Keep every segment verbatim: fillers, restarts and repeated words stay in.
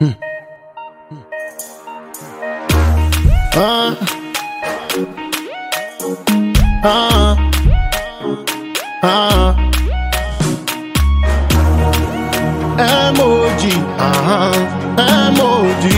Uh, uh, uh. Emoji, uh-huh. Emoji.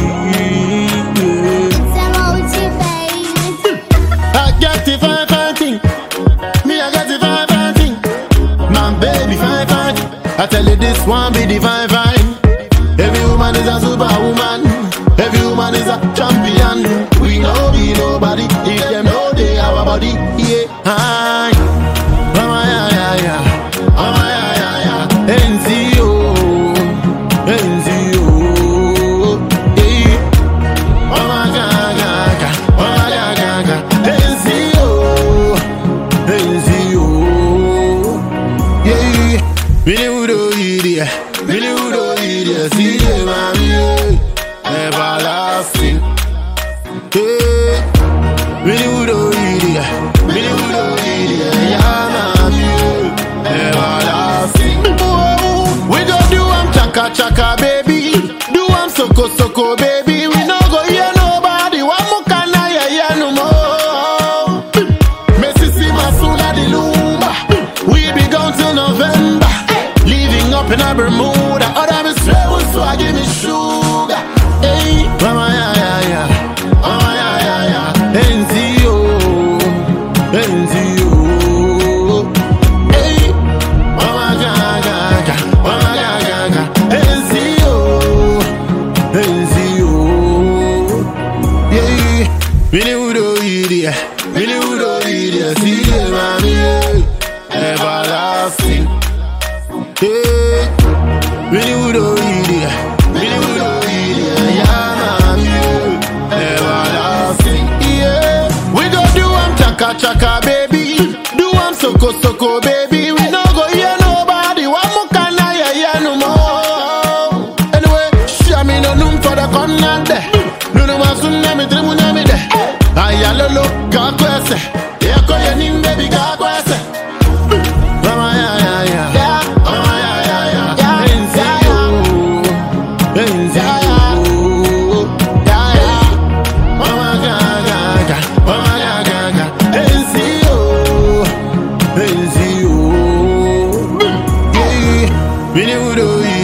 It's emoji, baby. I get the fine, fine thing. Me, I get the fine, fine thing. My baby, fine, fine. I tell you, this one be the fine, fine. Every woman is a superwoman. Every woman is a champion. We know be nobody if them know they our body. Yeah, hi. Mama, yeah, yeah, yeah. Mama, yeah, yeah, yeah. N Z O, N Z O. Yeah. Mama, ga, ga, ga. Mama, ga, ga, ga. N Z O, N Z O. Yeah. Really would do it, really would do it. See them, mommy. Everlasting. Hey, really would do it, really would do it. Yeah, man, you everlasting. Whoa, we go do am chaka chaka, baby. Do am soko soko, baby. We no go hear nobody. One more can I hear no more. Messi Masuna di Lumba. We be gone till November. Living up in a Bermuda. Other me straight, so I give me sugar. Hey, mama, yeah, yeah, yeah. Mama, yeah, yeah, yeah. N Z O, N Z O. Hey, mama, ga, ga, ga. Mama, ga, ga, ga. N Z O, N Z O. Yeah, really would do it, yeah. Really would do it, yeah. See them, mommy, yeah. Everlasting. Hey, really would do it, yeah. Really would do it, yeah. Yeah, mommy, yeah. Everlasting. Yeah, we go do am chaka chaka, baby. Do am soko soko, baby. We no go hear nobody. One more can I hear no more. Anyway, show me no room for the corner there. No no one soon me trimu na me there. Ayalo lo ka kwese. Yeah, ko ye nim baby ka kwese. Mama yeah yeah yeah. Yeah. Mama yeah yeah yeah. Yeah. N Z O, N Z O. Yeah yeah. Mama ga ga ga. Mama ga ga ga. N Z O, N Z O. Yeah. Really would do it.